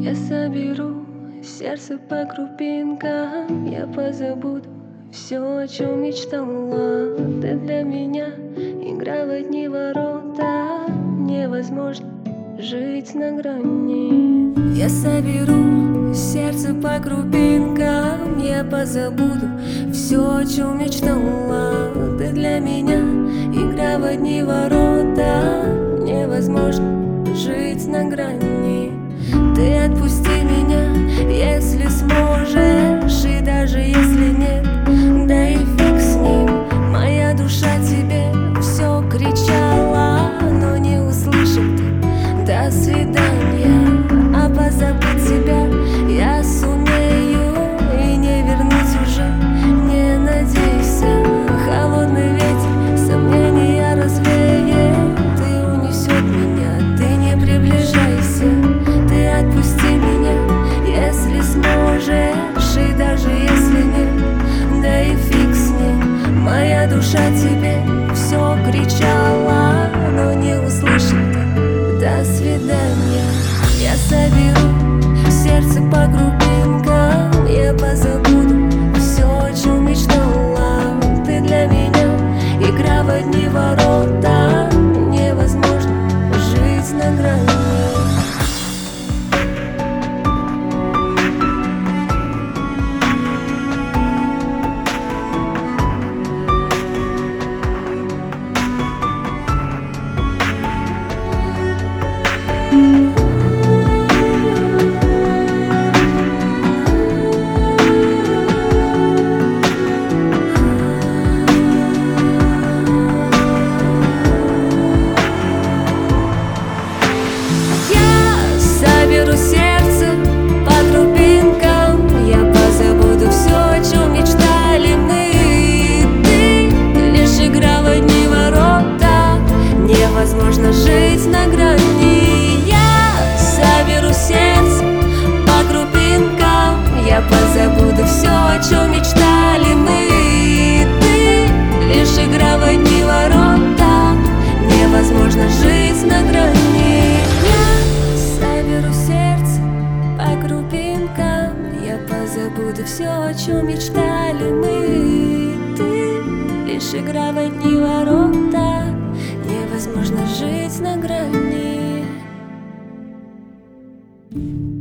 Я соберу сердце по крупинкам, я позабуду все, о чем мечтала. Ты для меня игра в одни ворота, невозможно жить на грани. Я соберу сердце по крупинкам, я позабуду все, о чем мечтала. Ты для меня игра в одни ворота, невозможно жить на грани. Ты отпусти меня, если сможешь, и даже если нет, да и фиг с ним. Моя душа тебе все кричала, но не услышит ты до свидания. А позабыть тебя я сумею, и не вернуть уже не надейся. Холодный ветер сомнения развеет и унесет меня, ты не приближайся. Ты отпусти меня, если сможешь, и даже если нет, да и фиг с ним. Моя душа тебе все кричала, но не услышит ты до свидания. Я соберу сердце по крупинкам, я позабуду все, о чем мечтала. Ты для меня игра в одни ворота, невозможно жить на грани. Соберу сердце по крупинкам, я позабуду все, о чем мечтали мы. Ты лишь игра в одни ворота, невозможно жить на грани. Я соберу сердце по крупинкам, я позабуду все, о чем мечтали мы. Ты лишь игра в одни ворота, невозможно жить на грани. Соберу сердце по крупинкам, я позабуду все, о чем мечтали мы. Ты лишь игра в одни ворота, невозможно жить на грани.